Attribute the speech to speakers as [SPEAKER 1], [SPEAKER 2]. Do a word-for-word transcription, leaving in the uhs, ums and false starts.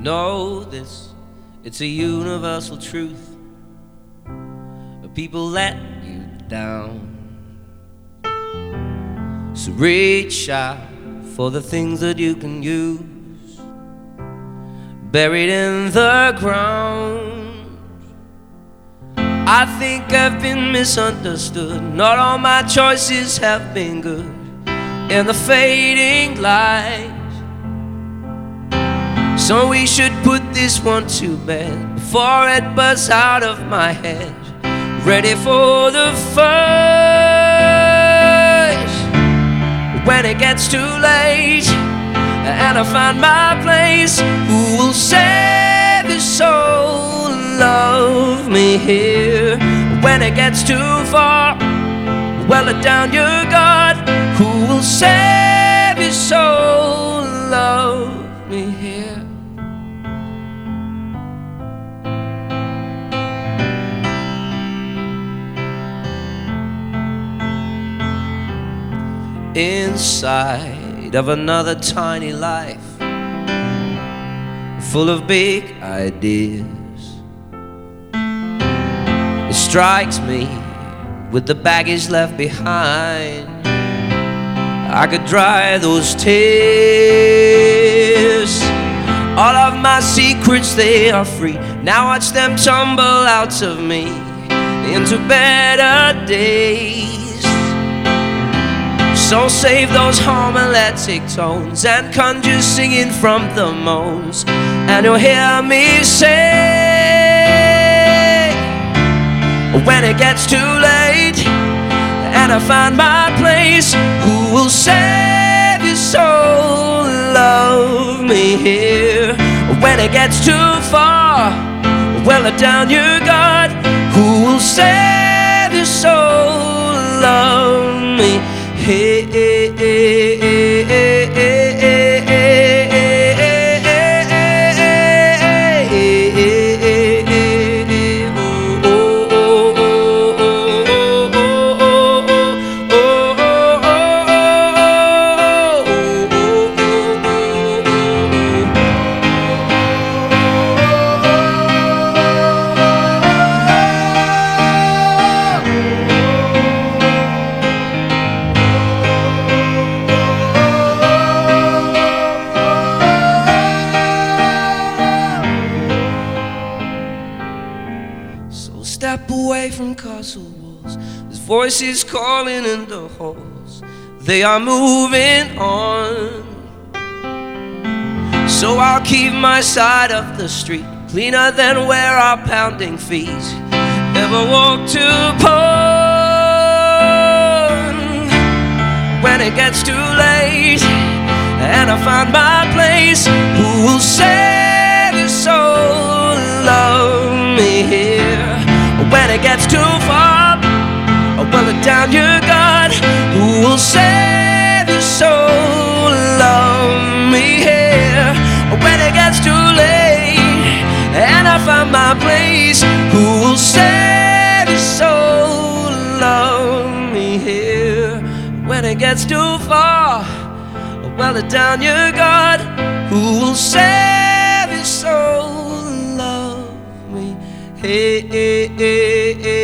[SPEAKER 1] know this, it's a universal truth. People let you down, so reach out for the things that you can use, buried in the ground. I think I've been misunderstood. Not all my choices have been good. In the fading light, so we should put this one to bed before it bursts out of my head. Ready for the fight when it gets too late, and I find my place. Who will save his soul? Love me here. When it gets too far, well, let down your guard. Who will save his soul? Love me here. Inside of another tiny life, full of big ideas, it strikes me with the baggage left behind, I could dry those tears. All of my secrets, they are free. Now watch them tumble out of me into better days. So save those homiletic tones and conjure singing from the moans, and you'll hear me say, when it gets too late and I find my place, who will save your soul? Love me here. When it gets too far, well, let down your guard. Who will save your soul? Love me. Hey, hey, hey, hey, hey, hey, hey, step away from castle walls. There's voices calling in the halls. They are moving on. So I'll keep my side of the street cleaner than where our pounding feet ever walk to pawn. When it gets too late and I find my place, who will save your soul? Love me here. When it gets too far, well, let down your guard. Who will save your soul? Love me here. When it gets too late and I find my place, who will save your soul? Love me here. When it gets too far, well, let down your guard. Who will save your soul? Love me. Hey, hey, hey, hey.